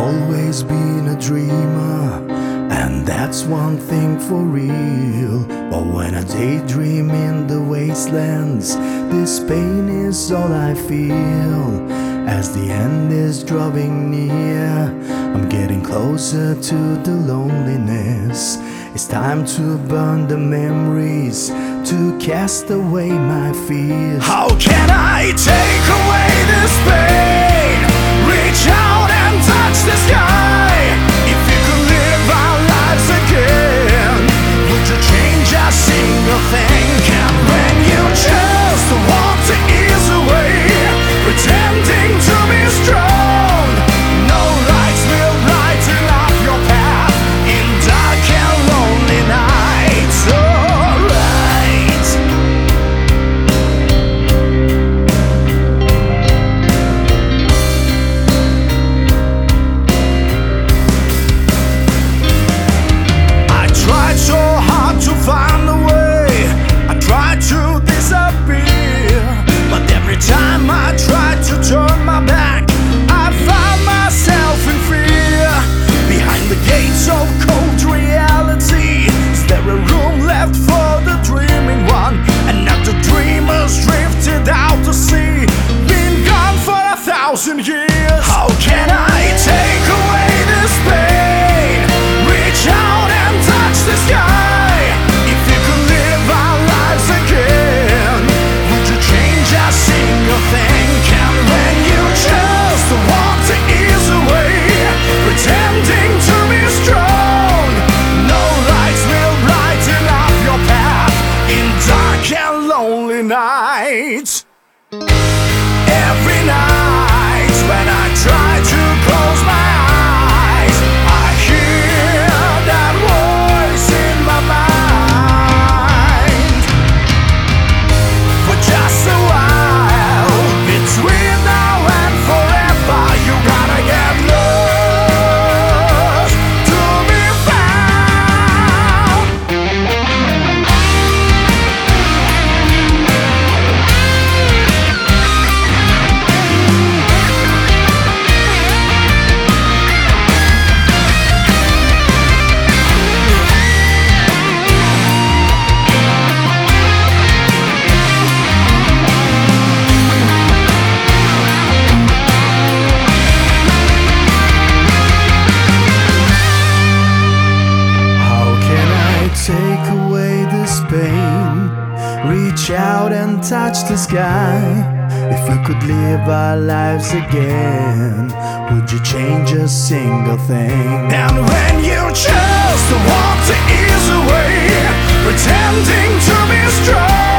always been a dreamer, and that's one thing for real. But when I daydream in the wastelands, this pain is all I feel. As the end is drawing near, I'm getting closer to the loneliness. It's time to burn the memories, to cast away my fears. How can I take away this pain? Reach out and touch the sky. If you could live our lives again, would you change a single thing? And when you chose to walk the easy way, pretending to be strong, no lights will brighten up your path in dark and lonely nights. Alright. I tried so hard to find a way, I tried to disappear, but every time I tried to turn my back, I found myself in fear. Behind the gates of cold reality, is there a room left for the dreaming one? And now the dreamers drifted out to sea, been gone for 1,000 years. How can I take away this pain? Reach out and touch the sky. If you could live our lives again, would you change a single thing? And when you chose to walk the easy way, pretending to be strong, no lights will brighten up your path in dark and lonely nights. Every night when I try to close my eyes, I hear that voice in my mind. For just a while, between now and forever, you gotta get lost to be found. How can I take away this pain? Reach out and touch the sky. If we could live our lives again, would you change a single thing? And when you chose to walk the easy way, pretending to be strong,